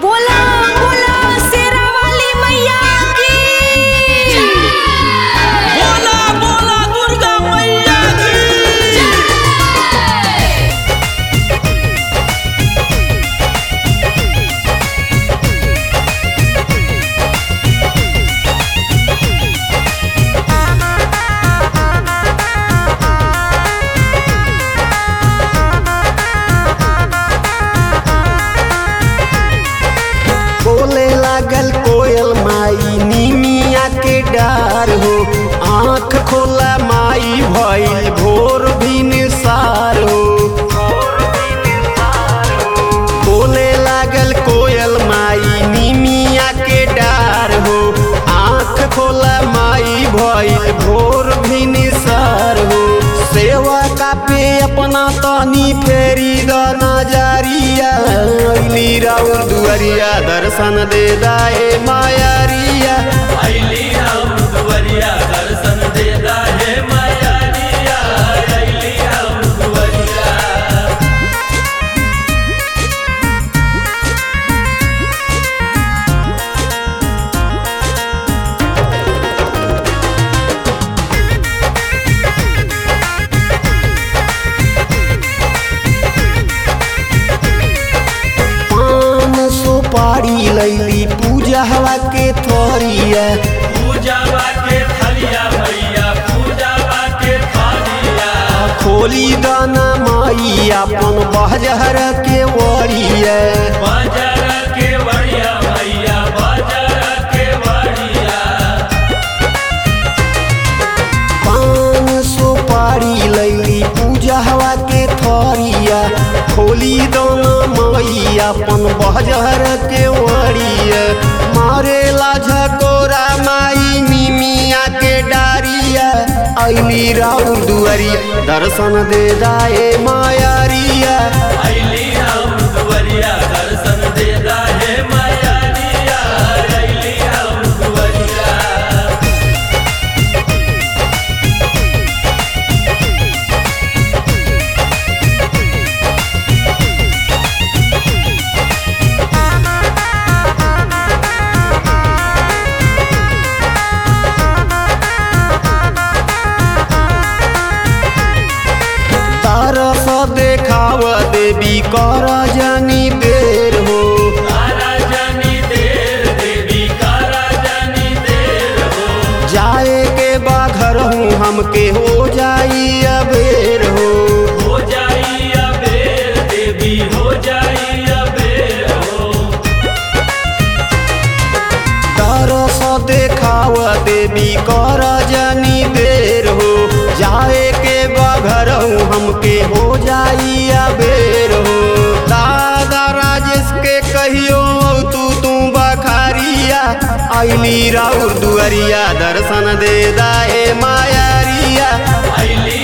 बोला बोला शेरा वाली मैया की बोला बोला दुर्गा मैया की बोले लागल कोयल माई नीमिया के डार हो। आँख खोला माई भइल भोर भी निसार हो। बोले लागल कोयल माई नीमिया के डार हो। आँख खोला माई भइल भोर भी निसार हो। सेवा का पे अपना तनी फेरी द नजरिया अइली राउर दुआरिया दर्शन दे दाए मायारिया अइली राउर दुआरिया दर्शन दे दाए मायारिया अइली राउर दुआरिया सुपारी लैली पूजा हवा के थोरिया पूजावा के थलिया भैया पूजावा के थालिया खोली दाना माई अपन बहजहर के वरिया बाजार के बढ़िया भैया बाजार के बढ़िया पान सुपारी लैली पूजा हवा के थोरिया खोली दाना माई अपन बहजहर के वरिया मारेला झकोरा माई मिमिया के डारिया अइली राउर दुआरिया दर्शन दे दाए मायारिया अइली राउर दुआरिया दर्शन दे दाए मायारिया अइली राउर दुआरिया तारस देखाव देवी कर जानी देर हो। कारा जानी देर देवी कारा जानी देर हो जाए के बाघर हूँ हमके हो जाई अबेर हो जाई अबेर देवी हो जाई अबेर हो तारस देखाव देवी कर जानी देर हो। जाए के बाघर हूँ हमके हो जाई अबेर हो। दादा राजेश के कहियो तू बखारिया अइली राउर दुआरिया दर्शन दे दाए मायारिया अइली